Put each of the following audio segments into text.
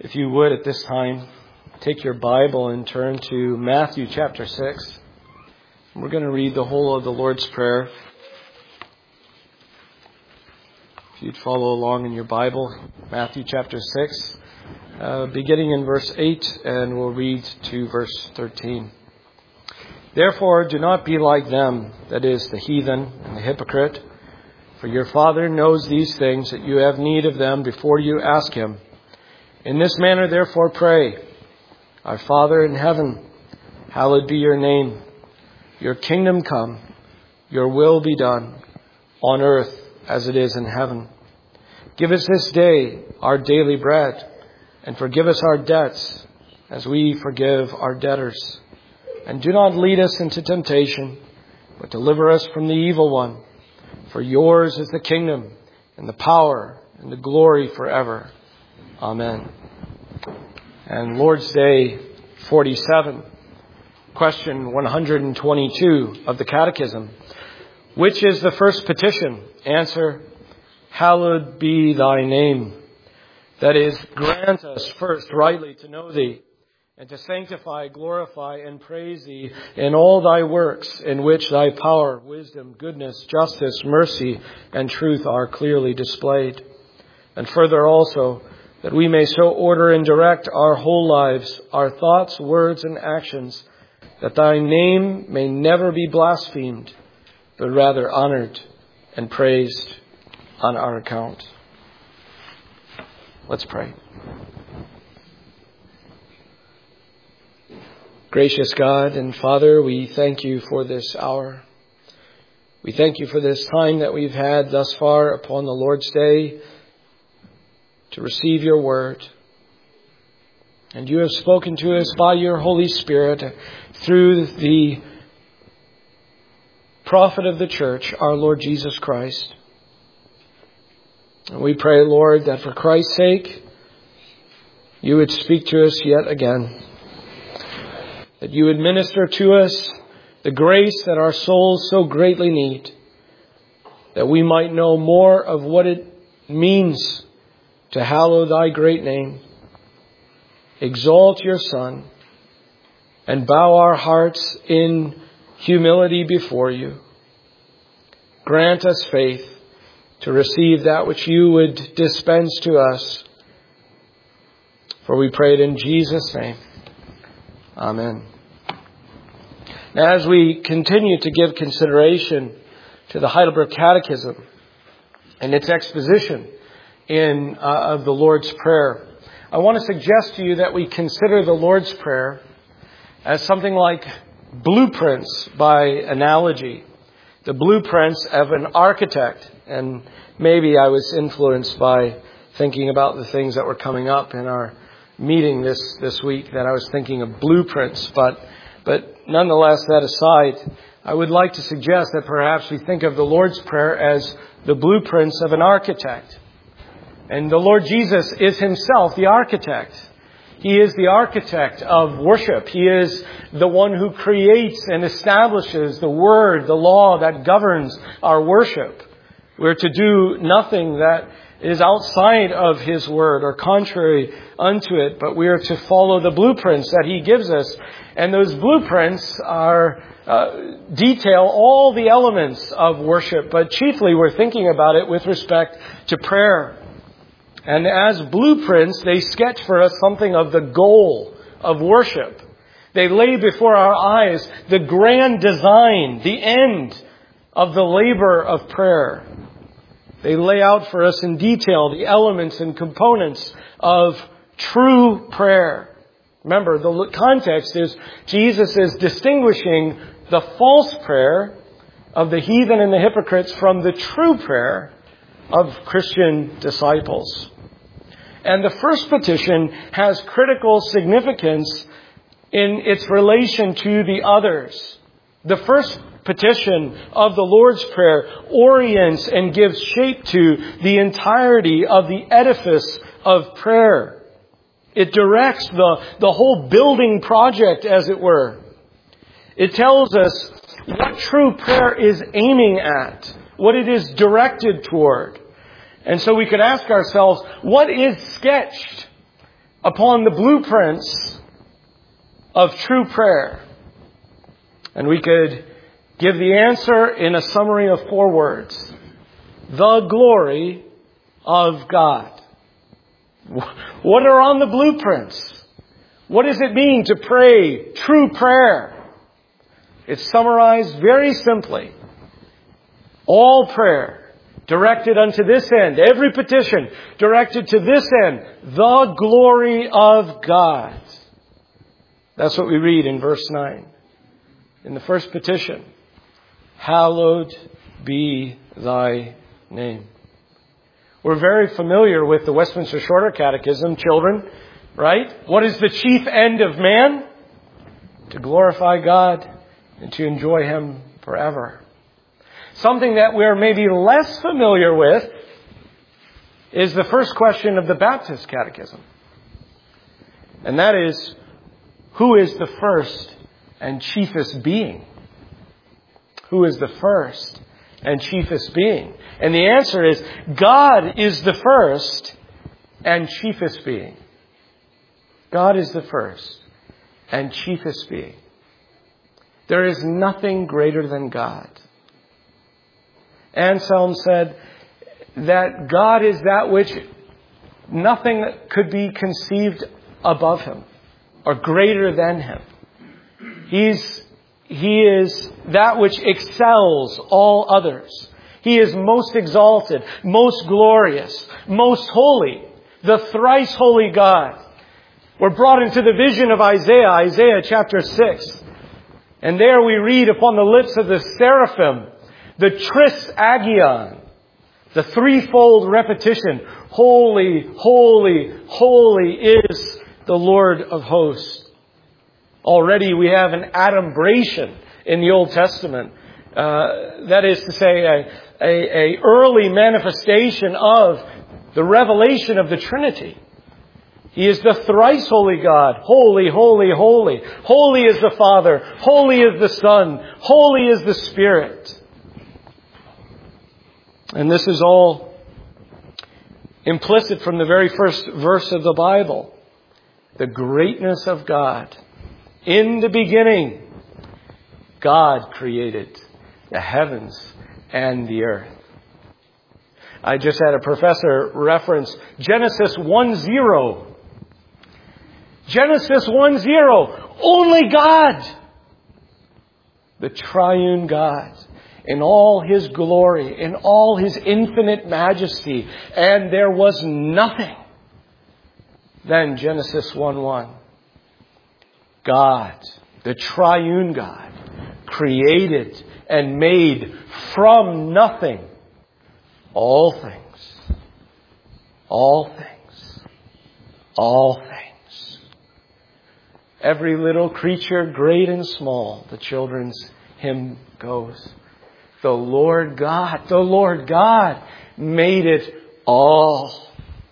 If you would at this time, take your Bible and turn to Matthew chapter 6. We're going to read the whole of the Lord's Prayer. If you'd follow along in your Bible, Matthew chapter 6, beginning in verse 8, and we'll read to verse 13. Therefore, do not be like them, that is, the heathen and the hypocrite, for your Father knows these things, that you have need of them before you ask Him. In this manner, therefore, pray, Our Father in heaven, hallowed be your name. Your kingdom come, your will be done, on earth as it is in heaven. Give us this day our daily bread, and forgive us our debts, as we forgive our debtors. And do not lead us into temptation, but deliver us from the evil one. For yours is the kingdom, and the power, and the glory forever. Amen. And Lord's Day 47, question 122 of the Catechism. Which is the first petition? Answer, hallowed be thy name. That is, grant us first rightly to know thee, and to sanctify, glorify, and praise thee in all thy works, in which thy power, wisdom, goodness, justice, mercy, and truth are clearly displayed. And further also, that we may so order and direct our whole lives, our thoughts, words, and actions, that thy name may never be blasphemed, but rather honored and praised on our account. Let's pray. Gracious God and Father, we thank you for this hour. We thank you for this time that we've had thus far upon the Lord's Day to receive your word. And you have spoken to us by your Holy Spirit through the prophet of the church, our Lord Jesus Christ. And we pray, Lord, that for Christ's sake, you would speak to us yet again. That you would minister to us the grace that our souls so greatly need. That we might know more of what it means to hallow thy great name, exalt your Son, and bow our hearts in humility before you. Grant us faith to receive that which you would dispense to us. For we pray it in Jesus' name. Amen. Now, as we continue to give consideration to the Heidelberg Catechism and its exposition of the Lord's Prayer, I want to suggest to you that we consider the Lord's Prayer as something like blueprints by analogy. The blueprints of an architect. And maybe I was influenced by thinking about the things that were coming up in our meeting this week, that I was thinking of blueprints. But nonetheless, that aside, I would like to suggest that perhaps we think of the Lord's Prayer as the blueprints of an architect. And the Lord Jesus is himself the architect. He is the architect of worship. He is the one who creates and establishes the word, the law that governs our worship. We're to do nothing that is outside of his word or contrary unto it, but we are to follow the blueprints that he gives us. And those blueprints are detail all the elements of worship, but chiefly we're thinking about it with respect to prayer. And as blueprints, they sketch for us something of the goal of worship. They lay before our eyes the grand design, the end of the labor of prayer. They lay out for us in detail the elements and components of true prayer. Remember, the context is Jesus is distinguishing the false prayer of the heathen and the hypocrites from the true prayer of Christian disciples. And the first petition has critical significance in its relation to the others. The first petition of the Lord's Prayer orients and gives shape to the entirety of the edifice of prayer. It directs the whole building project, as it were. It tells us what true prayer is aiming at, what it is directed toward. And so we could ask ourselves, what is sketched upon the blueprints of true prayer. And we could give the answer in a summary of 4 words. The glory of God. What are on the blueprints? What does it mean to pray true prayer? It's summarized very simply. All prayer directed unto this end. Every petition directed to this end. The glory of God. That's what we read in verse 9. In the first petition. Hallowed be thy name. We're very familiar with the Westminster Shorter Catechism, children, right? What is the chief end of man? To glorify God and to enjoy Him forever. Something that we're maybe less familiar with is the first question of the Baptist Catechism. And that is, who is the first and chiefest being? Who is the first and chiefest being? And the answer is, God is the first and chiefest being. God is the first and chiefest being. There is nothing greater than God. Anselm said that God is that which nothing could be conceived above Him or greater than Him. He is that which excels all others. He is most exalted, most glorious, most holy, the thrice holy God. We're brought into the vision of Isaiah chapter 6. And there we read upon the lips of the seraphim, the tris agion, the threefold repetition, holy, holy, holy is the Lord of hosts. Already we have an adumbration in the Old Testament. That is to say, a early manifestation of the revelation of the Trinity. He is the thrice holy God. Holy, holy, holy. Holy is the Father. Holy is the Son. Holy is the Spirit. And this is all implicit from the very first verse of the Bible. The greatness of God. In the beginning, God created the heavens and the earth. I just had a professor reference Genesis 1:0. Genesis 1:0. Only God. The triune God. In all His glory. In all His infinite majesty. And there was nothing. Then Genesis 1:1. God, the triune God, created and made from nothing all things. All things. All things. Every little creature, great and small, the children's hymn goes. The Lord God made it all.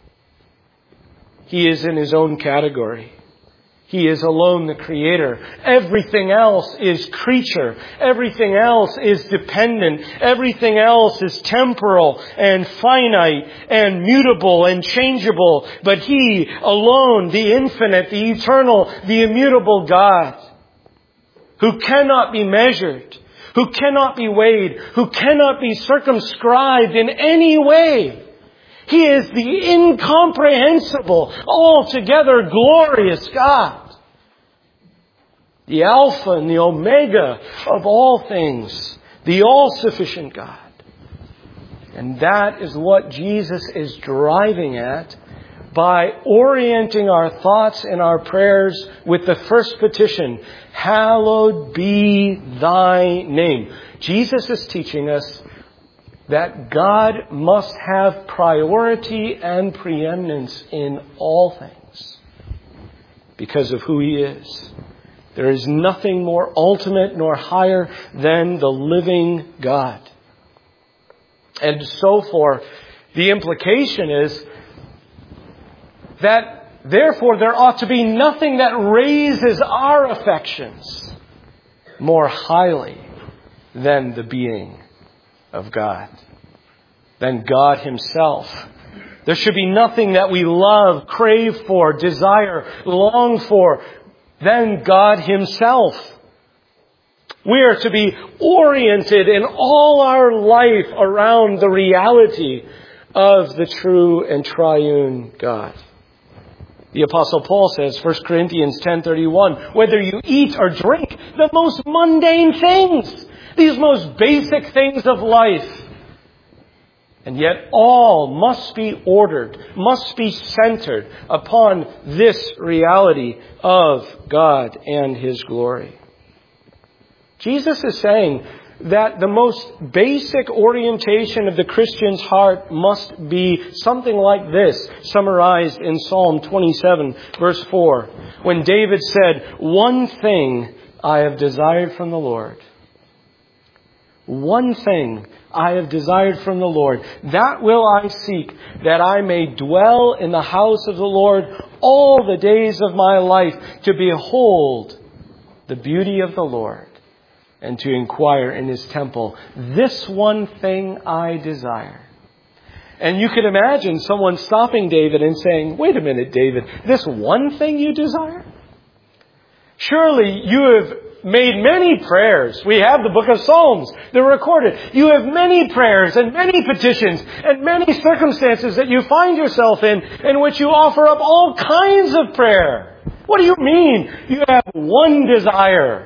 He is in His own category. He is alone the Creator. Everything else is creature. Everything else is dependent. Everything else is temporal and finite and mutable and changeable. But He alone, the infinite, the eternal, the immutable God, who cannot be measured, who cannot be weighed, who cannot be circumscribed in any way. He is the incomprehensible, altogether glorious God. The Alpha and the Omega of all things. The all-sufficient God. And that is what Jesus is driving at by orienting our thoughts and our prayers with the first petition. Hallowed be thy name. Jesus is teaching us that God must have priority and preeminence in all things because of who He is. There is nothing more ultimate nor higher than the living God. And so forth. The implication is that therefore there ought to be nothing that raises our affections more highly than the being of God. Than God Himself There should be nothing that we love, crave for, desire, long for than God Himself. We are to be oriented in all our life around the reality of the true and triune God. The Apostle Paul says, 1 Corinthians 10:31, whether you eat or drink, the most mundane things, these most basic things of life, and yet all must be ordered, must be centered upon this reality of God and His glory. Jesus is saying that the most basic orientation of the Christian's heart must be something like this, summarized in Psalm 27, verse 4, when David said, "One thing I have desired from the Lord. One thing I have desired from the Lord. That will I seek, that I may dwell in the house of the Lord all the days of my life, to behold the beauty of the Lord, and to inquire in His temple. This one thing I desire." And you can imagine someone stopping David and saying, "Wait a minute, David, this one thing you desire? Surely you have made many prayers." We have the book of Psalms. They're recorded. You have many prayers and many petitions and many circumstances that you find yourself in which you offer up all kinds of prayer. What do you mean you have one desire?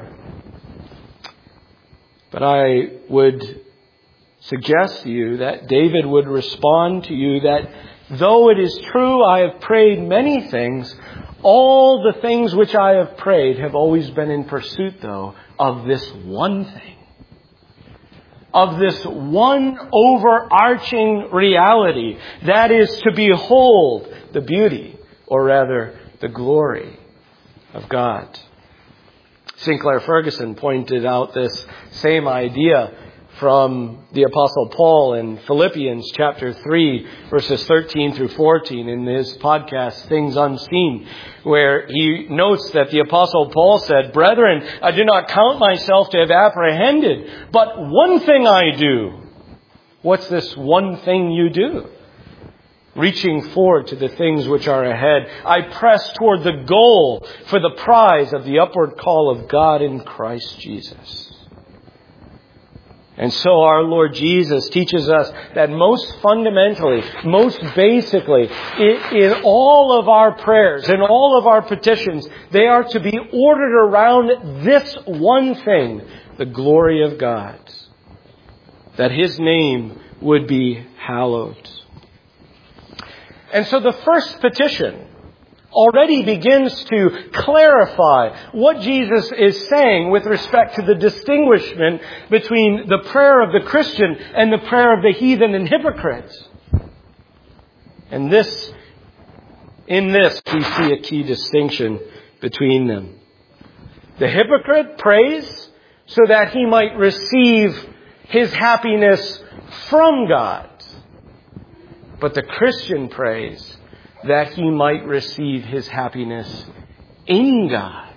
But I would suggest to you that David would respond to you that though it is true I have prayed many things, all the things which I have prayed have always been in pursuit, though, of this one thing. Of this one overarching reality, that is to behold the beauty, or rather the glory of God. Sinclair Ferguson pointed out this same idea from the Apostle Paul in Philippians chapter 3, verses 13 through 14 in his podcast, Things Unseen, where he notes that the Apostle Paul said, "Brethren, I do not count myself to have apprehended, but one thing I do." What's this one thing you do? "Reaching forward to the things which are ahead, I press toward the goal for the prize of the upward call of God in Christ Jesus." And so our Lord Jesus teaches us that most fundamentally, most basically, in all of our prayers, in all of our petitions, they are to be ordered around this one thing, the glory of God, that His name would be hallowed. And so the first petition already begins to clarify what Jesus is saying with respect to the distinguishment between the prayer of the Christian and the prayer of the heathen and hypocrites. And in this we see a key distinction between them. The hypocrite prays so that he might receive his happiness from God. But the Christian prays that he might receive his happiness in God.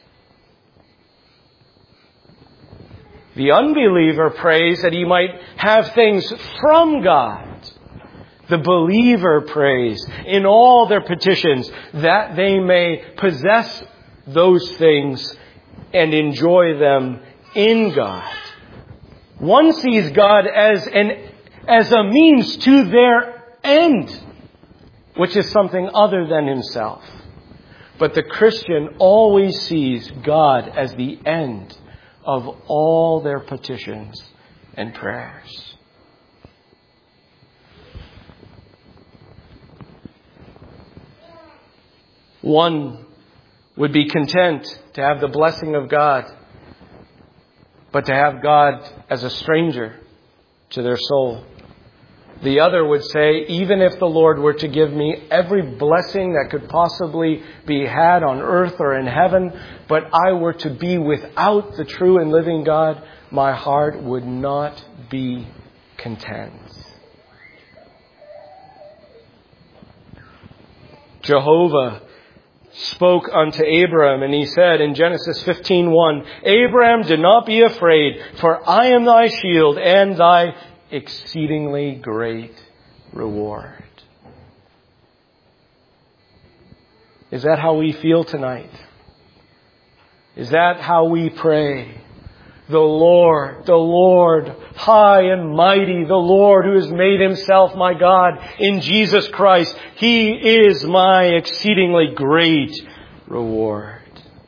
The unbeliever prays that he might have things from God. The believer prays in all their petitions that they may possess those things and enjoy them in God. One sees God as a means to their end, which is something other than himself. But the Christian always sees God as the end of all their petitions and prayers. One would be content to have the blessing of God, but to have God as a stranger to their soul. The other would say, even if the Lord were to give me every blessing that could possibly be had on earth or in heaven, but I were to be without the true and living God, my heart would not be content. Jehovah spoke unto Abram, and he said in Genesis 15:1, "Abram, do not be afraid, for I am thy shield and thy exceedingly great reward." Is that how we feel tonight? Is that how we pray? The Lord, high and mighty, the Lord who has made Himself my God in Jesus Christ. He is my exceedingly great reward.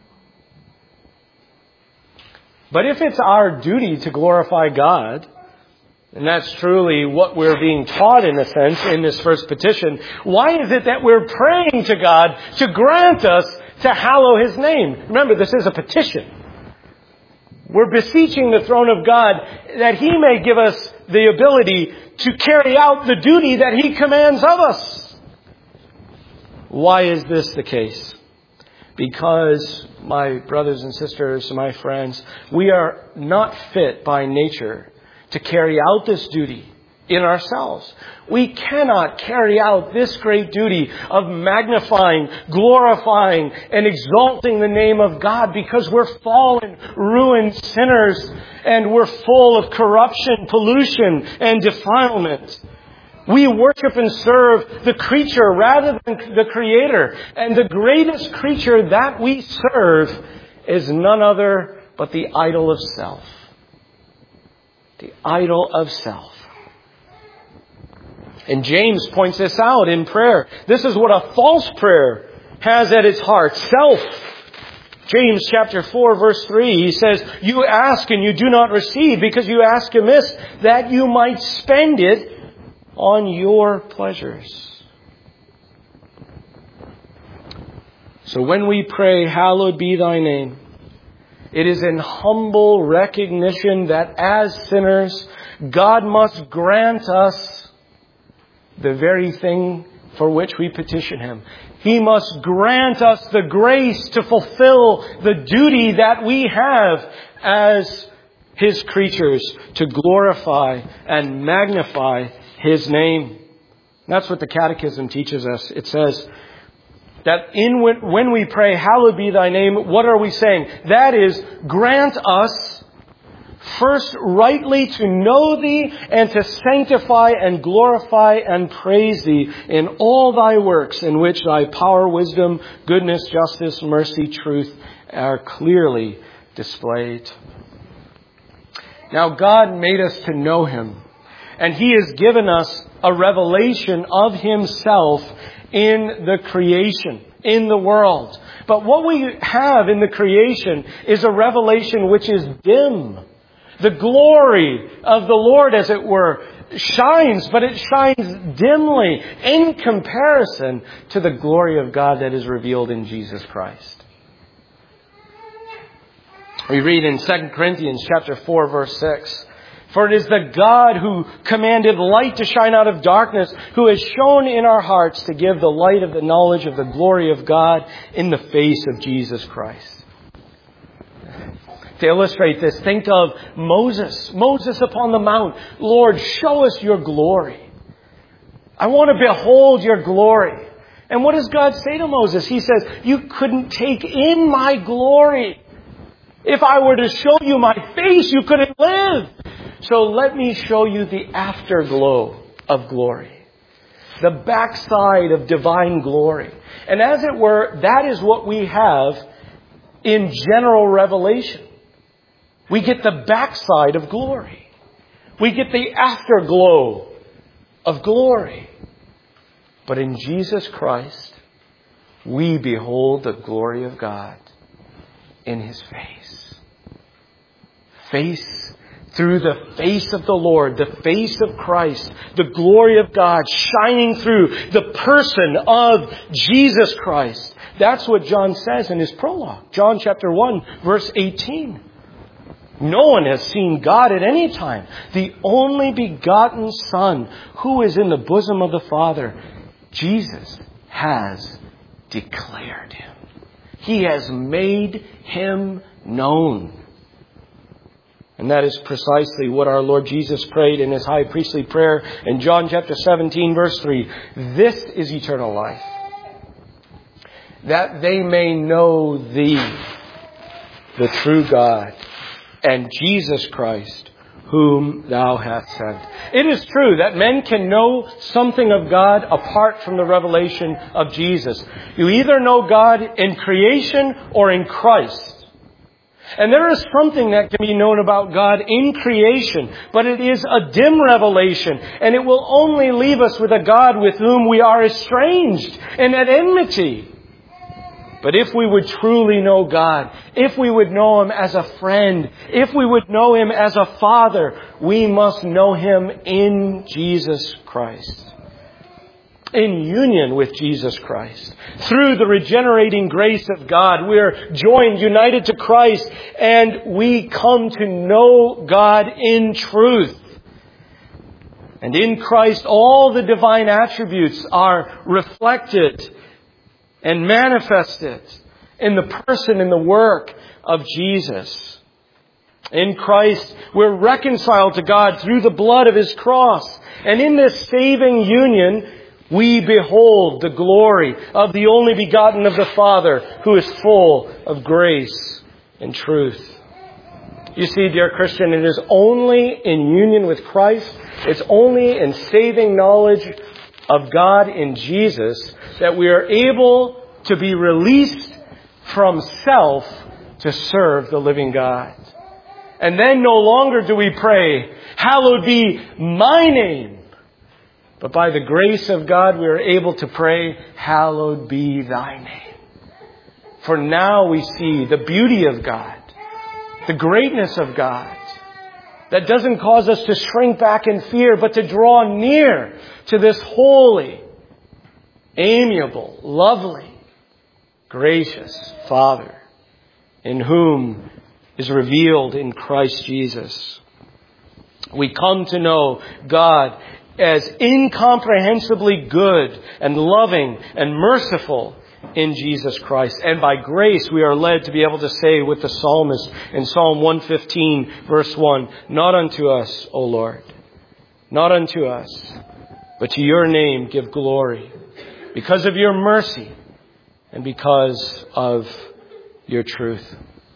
But if it's our duty to glorify God, and that's truly what we're being taught in a sense in this first petition, why is it that we're praying to God to grant us to hallow His name? Remember, this is a petition. We're beseeching the throne of God that He may give us the ability to carry out the duty that He commands of us. Why is this the case? Because, my brothers and sisters, my friends, we are not fit by nature to carry out this duty in ourselves. We cannot carry out this great duty of magnifying, glorifying, and exalting the name of God because we're fallen, ruined sinners and we're full of corruption, pollution, and defilement. We worship and serve the creature rather than the Creator. And the greatest creature that we serve is none other but the idol of self. The idol of self. And James points this out in prayer. This is what a false prayer has at its heart. Self. James chapter 4 verse 3, he says, "You ask and you do not receive because you ask amiss, that you might spend it on your pleasures." So when we pray, "Hallowed be thy name," it is in humble recognition that as sinners, God must grant us the very thing for which we petition Him. He must grant us the grace to fulfill the duty that we have as His creatures, to glorify and magnify His name. That's what the Catechism teaches us. It says that when we pray, "Hallowed be thy name," what are we saying? That is, grant us first rightly to know Thee and to sanctify and glorify and praise Thee in all Thy works in which Thy power, wisdom, goodness, justice, mercy, truth are clearly displayed. Now God made us to know Him, and He has given us a revelation of Himself in the creation, in the world. But what we have in the creation is a revelation which is dim. The glory of the Lord, as it were, shines, but it shines dimly in comparison to the glory of God that is revealed in Jesus Christ. We read in 2 Corinthians chapter 4, verse 6, "For it is the God who commanded light to shine out of darkness, who has shone in our hearts to give the light of the knowledge of the glory of God in the face of Jesus Christ." To illustrate this, think of Moses. Moses upon the mount. "Lord, show us your glory. I want to behold your glory." And what does God say to Moses? He says, "You couldn't take in my glory. If I were to show you my face, you couldn't live. So let me show you the afterglow of glory. The backside of divine glory." And as it were, that is what we have in general revelation. We get the backside of glory. We get the afterglow of glory. But in Jesus Christ, we behold the glory of God in His face. Through the face of the Lord, the face of Christ, the glory of God shining through the person of Jesus Christ. That's what John says in his prologue. John chapter 1, verse 18. "No one has seen God at any time. The only begotten Son, who is in the bosom of the Father, Jesus has declared Him." He has made Him known. And that is precisely what our Lord Jesus prayed in His high priestly prayer in John chapter 17, verse 3. "This is eternal life, that they may know Thee, the true God, and Jesus Christ, whom thou hast sent. It is true that men can know something of God apart from the revelation of Jesus. You either know God in creation or in Christ. And there is something that can be known about God in creation, but it is a dim revelation, and it will only leave us with a God with whom we are estranged and at enmity. But if we would truly know God, if we would know Him as a friend, if we would know Him as a Father, we must know Him in Jesus Christ. In union with Jesus Christ. Through the regenerating grace of God, we are joined, united to Christ, and we come to know God in truth. And in Christ, all the divine attributes are reflected and manifested in the person and the work of Jesus. In Christ, we're reconciled to God through the blood of His cross. And in this saving union, we behold the glory of the only begotten of the Father, who is full of grace and truth. You see, dear Christian, it is only in union with Christ, it's only in saving knowledge of God in Jesus that we are able to be released from self to serve the living God. And then no longer do we pray, hallowed be my name. But by the grace of God, we are able to pray, hallowed be thy name. For now we see the beauty of God, the greatness of God, that doesn't cause us to shrink back in fear, but to draw near to this holy, amiable, lovely, gracious Father, in whom is revealed in Christ Jesus. We come to know God as incomprehensibly good and loving and merciful in Jesus Christ. And by grace we are led to be able to say with the psalmist in Psalm 115 verse 1, not unto us, O Lord, not unto us, but to your name give glory, because of your mercy and because of your truth.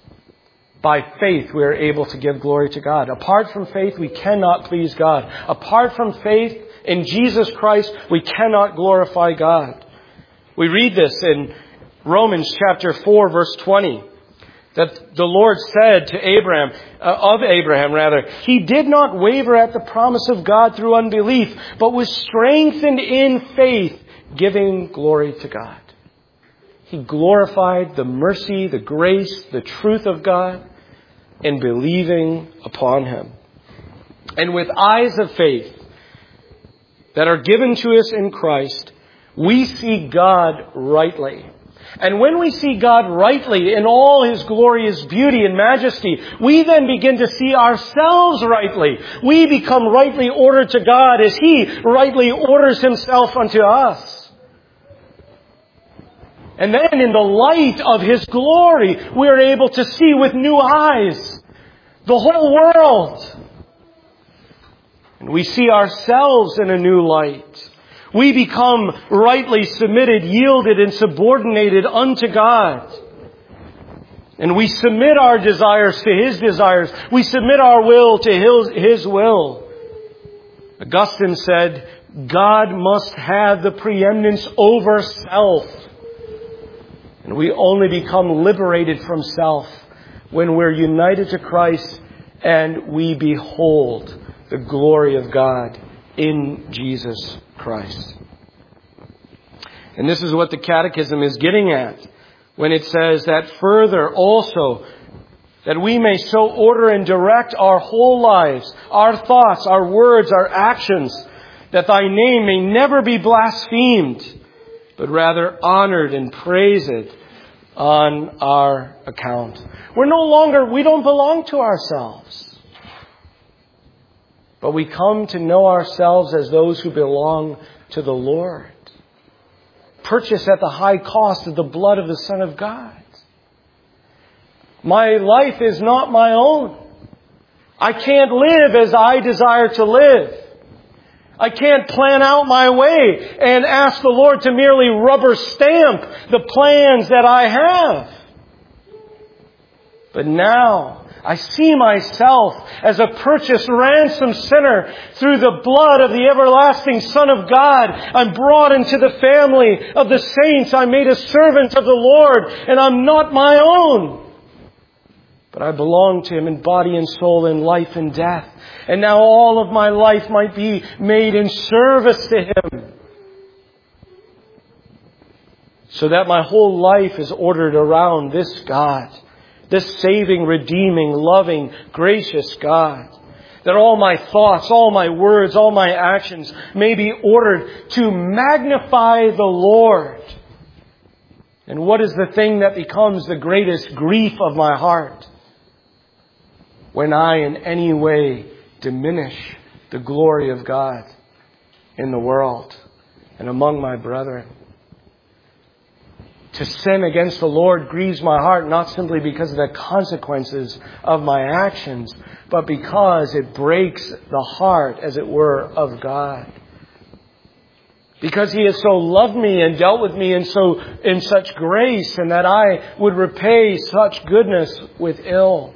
By faith, we are able to give glory to God. Apart from faith, we cannot please God. Apart from faith in Jesus Christ, we cannot glorify God. We read this in Romans chapter 4, verse 20, that the Lord said to Abraham, he did not waver at the promise of God through unbelief, but was strengthened in faith, giving glory to God. He glorified the mercy, the grace, the truth of God in believing upon Him. And with eyes of faith that are given to us in Christ, we see God rightly. And when we see God rightly in all His glorious beauty and majesty, we then begin to see ourselves rightly. We become rightly ordered to God as He rightly orders Himself unto us. And then in the light of His glory, we are able to see with new eyes the whole world. And we see ourselves in a new light. We become rightly submitted, yielded, and subordinated unto God. And we submit our desires to His desires. We submit our will to His will. Augustine said, God must have the preeminence over self. And we only become liberated from self when we're united to Christ and we behold the glory of God in Jesus Christ. And this is what the Catechism is getting at when it says that further also, that we may so order and direct our whole lives, our thoughts, our words, our actions, that thy name may never be blasphemed, but rather honored and praised on our account. We don't belong to ourselves. But we come to know ourselves as those who belong to the Lord. Purchased at the high cost of the blood of the Son of God. My life is not my own. I can't live as I desire to live. I can't plan out my way and ask the Lord to merely rubber stamp the plans that I have. But now I see myself as a purchased, ransomed sinner through the blood of the everlasting Son of God. I'm brought into the family of the saints. I'm made a servant of the Lord, and I'm not my own. But I belong to Him in body and soul, in life and death. And now all of my life might be made in service to Him, so that my whole life is ordered around this God, this saving, redeeming, loving, gracious God. That all my thoughts, all my words, all my actions may be ordered to magnify the Lord. And what is the thing that becomes the greatest grief of my heart? When I in any way diminish the glory of God in the world and among my brethren. To sin against the Lord grieves my heart, not simply because of the consequences of my actions, but because it breaks the heart, as it were, of God. Because He has so loved me and dealt with me in such grace, and that I would repay such goodness with ill.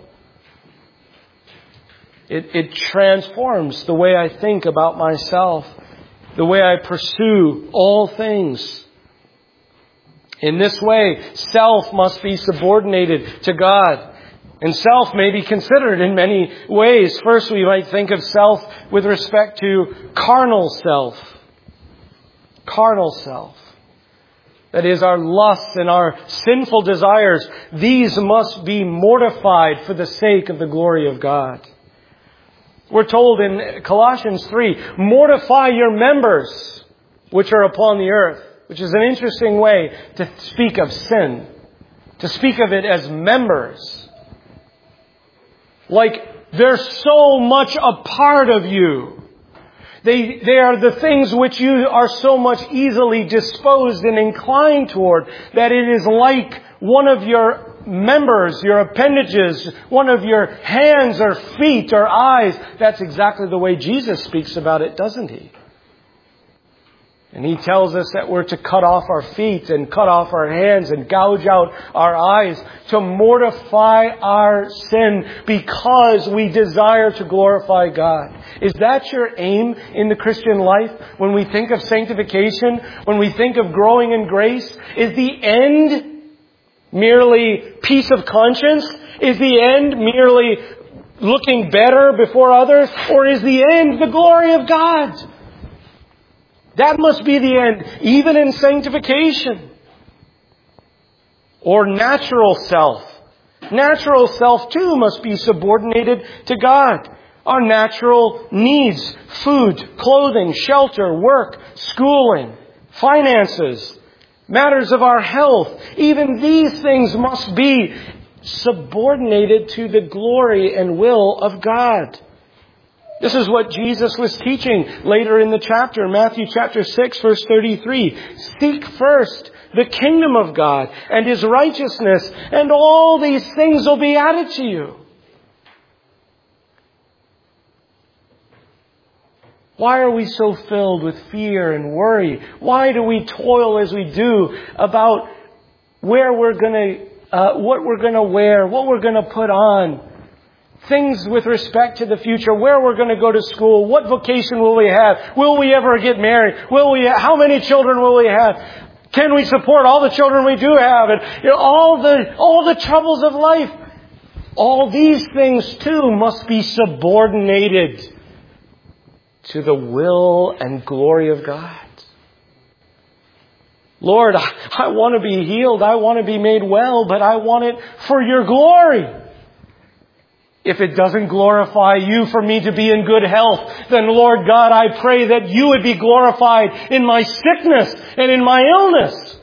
It transforms the way I think about myself, the way I pursue all things. In this way, self must be subordinated to God. And self may be considered in many ways. First, we might think of self with respect to carnal self. Carnal self. That is, our lusts and our sinful desires. These must be mortified for the sake of the glory of God. We're told in Colossians 3, mortify your members which are upon the earth. Which is an interesting way to speak of sin. To speak of it as members. Like they're so much a part of you. They are the things which you are so much easily disposed and inclined toward, that it is like one of your members, your appendages, one of your hands or feet or eyes. That's exactly the way Jesus speaks about it, doesn't He? And He tells us that we're to cut off our feet and cut off our hands and gouge out our eyes, to mortify our sin because we desire to glorify God. Is that your aim in the Christian life? When we think of sanctification, when we think of growing in grace, is the end merely peace of conscience? Is the end merely looking better before others? Or is the end the glory of God? That must be the end, even in sanctification. Or natural self. Natural self too must be subordinated to God. Our natural needs, food, clothing, shelter, work, schooling, finances, matters of our health. Even these things must be subordinated to the glory and will of God. This is what Jesus was teaching later in the chapter, Matthew chapter 6, verse 33. Seek first the kingdom of God and His righteousness, and all these things will be added to you. Why are we so filled with fear and worry? Why do we toil as we do about where we're going to, what we're going to wear, what we're going to put on? Things with respect to the future, where we're going to go to school, what vocation will we have, will we ever get married, how many children will we have, can we support all the children we do have, and all the troubles of life. All these things too must be subordinated to the will and glory of God. Lord, I want to be healed, I want to be made well, but I want it for your glory. If it doesn't glorify you for me to be in good health, then Lord God, I pray that you would be glorified in my sickness and in my illness.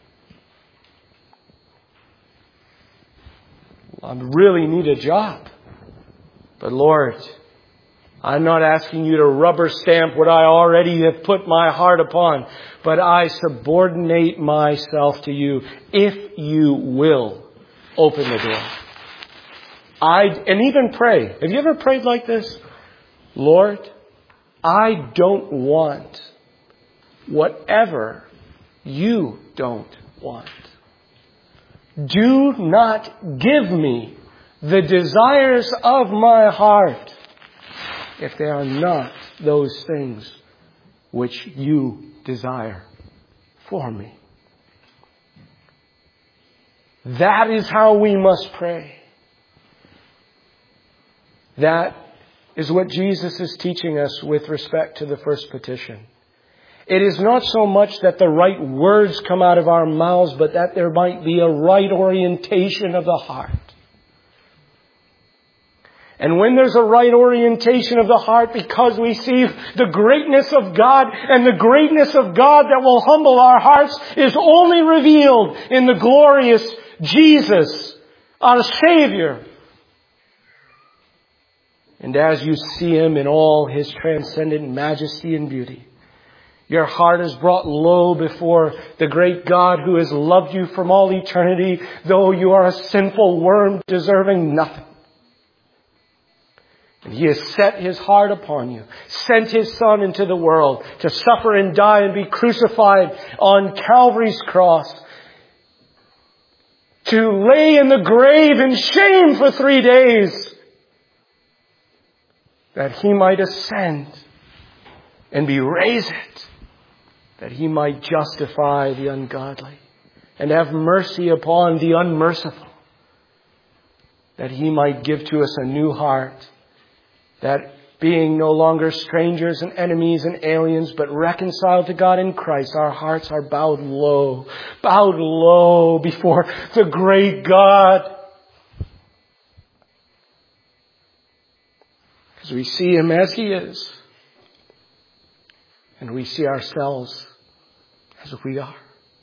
I really need a job. But Lord, I'm not asking you to rubber stamp what I already have put my heart upon, but I subordinate myself to you if you will open the door. And even pray. Have you ever prayed like this? Lord, I don't want whatever you don't want. Do not give me the desires of my heart, if they are not those things which you desire for me. That is how we must pray. That is what Jesus is teaching us with respect to the first petition. It is not so much that the right words come out of our mouths, but that there might be a right orientation of the heart. And when there's a right orientation of the heart, because we see the greatness of God, and the greatness of God that will humble our hearts is only revealed in the glorious Jesus, our Savior. And as you see Him in all His transcendent majesty and beauty, your heart is brought low before the great God who has loved you from all eternity, though you are a sinful worm deserving nothing. And He has set His heart upon you, sent His Son into the world to suffer and die and be crucified on Calvary's cross, to lay in the grave in shame for 3 days, that He might ascend and be raised, that He might justify the ungodly and have mercy upon the unmerciful, that He might give to us a new heart, that being no longer strangers and enemies and aliens, but reconciled to God in Christ, our hearts are bowed low before the great God. Because we see Him as He is, and we see ourselves as we are.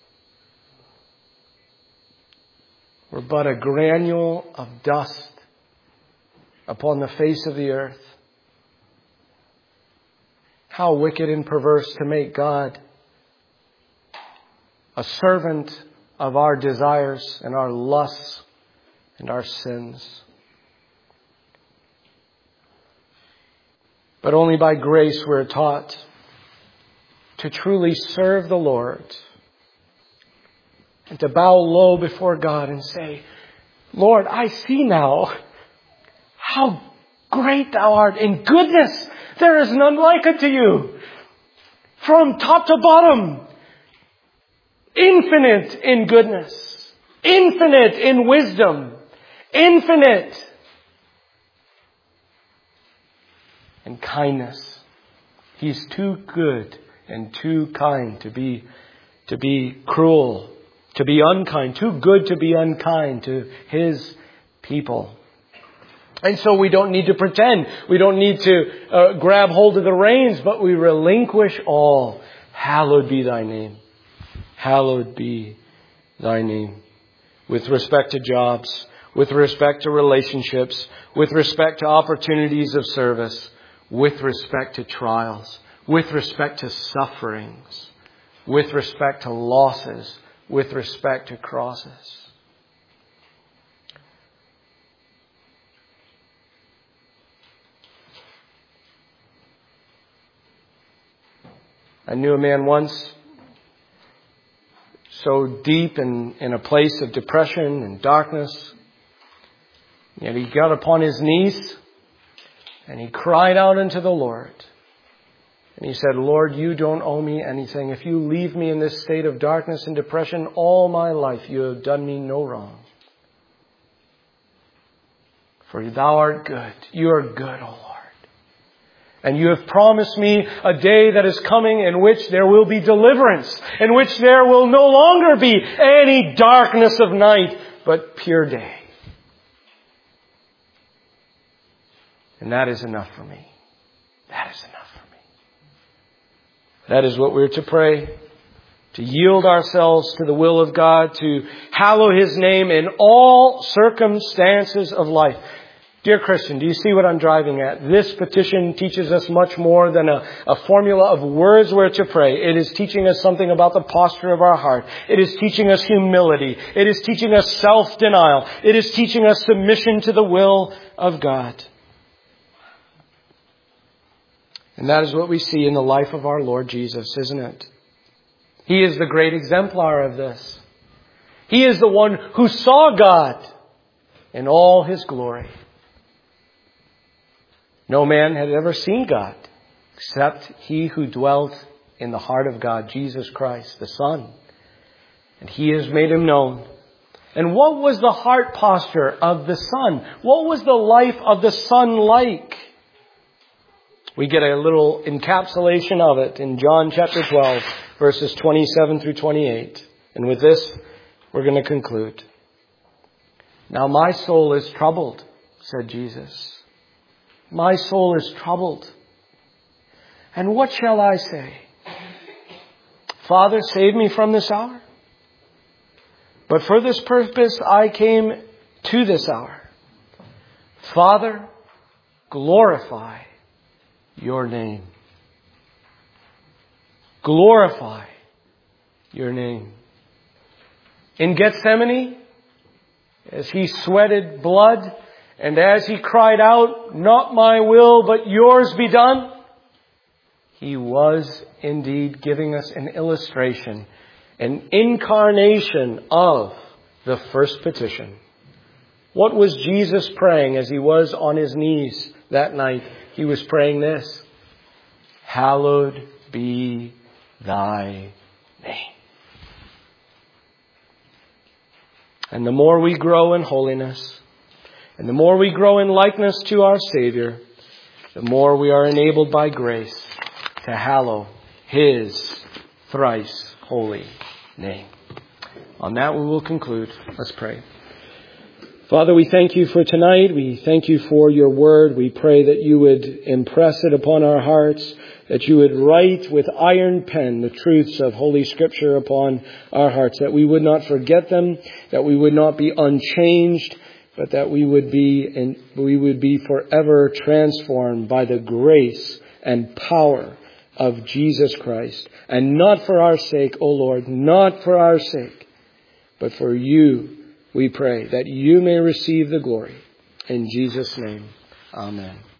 We're but a granule of dust upon the face of the earth. How wicked and perverse to make God a servant of our desires and our lusts and our sins. But only by grace we're taught to truly serve the Lord and to bow low before God and say, Lord, I see now how great Thou art in goodness. There is none like unto You. From top to bottom, infinite in goodness, infinite in wisdom, infinite in kindness. He's too good and too kind to be cruel, to be unkind, too good to be unkind to His people. And so we don't need to pretend. We don't need to grab hold of the reins, but we relinquish all. Hallowed be Thy name. Hallowed be Thy name. With respect to jobs, with respect to relationships, with respect to opportunities of service, with respect to trials, with respect to sufferings, with respect to losses, with respect to crosses. I knew a man once so deep in a place of depression and darkness. Yet he got upon his knees and he cried out unto the Lord. And he said, Lord, You don't owe me anything. If You leave me in this state of darkness and depression all my life, You have done me no wrong. For Thou art good. You are good, O Lord. And You have promised me a day that is coming in which there will be deliverance, in which there will no longer be any darkness of night, but pure day. And that is enough for me. That is enough for me. That is what we're to pray. To yield ourselves to the will of God, to hallow His name in all circumstances of life. Dear Christian, do you see what I'm driving at? This petition teaches us much more than a formula of words we're to pray. It is teaching us something about the posture of our heart. It is teaching us humility. It is teaching us self-denial. It is teaching us submission to the will of God. And that is what we see in the life of our Lord Jesus, isn't it? He is the great exemplar of this. He is the one who saw God in all His glory. No man had ever seen God except He who dwelt in the heart of God, Jesus Christ, the Son. And He has made Him known. And what was the heart posture of the Son? What was the life of the Son like? We get a little encapsulation of it in John chapter 12, verses 27 through 28. And with this, we're going to conclude. Now my soul is troubled, said Jesus. My soul is troubled. And what shall I say? Father, save me from this hour. But for this purpose I came to this hour. Father, glorify your name. Glorify your name. In Gethsemane, as He sweated blood and as He cried out, not my will, but yours be done, He was indeed giving us an illustration, an incarnation of the first petition. What was Jesus praying as He was on His knees that night? He was praying this: hallowed be thy name. And the more we grow in holiness, and the more we grow in likeness to our Savior, the more we are enabled by grace to hallow His thrice holy name. On that we will conclude. Let's pray. Father, we thank You for tonight. We thank You for Your word. We pray that You would impress it upon our hearts, that You would write with iron pen the truths of Holy Scripture upon our hearts, that we would not forget them, that we would not be unchanged, but that we would be forever transformed by the grace and power of Jesus Christ. And not for our sake, O Lord, not for our sake, but for You, we pray, that You may receive the glory. In Jesus' name, amen.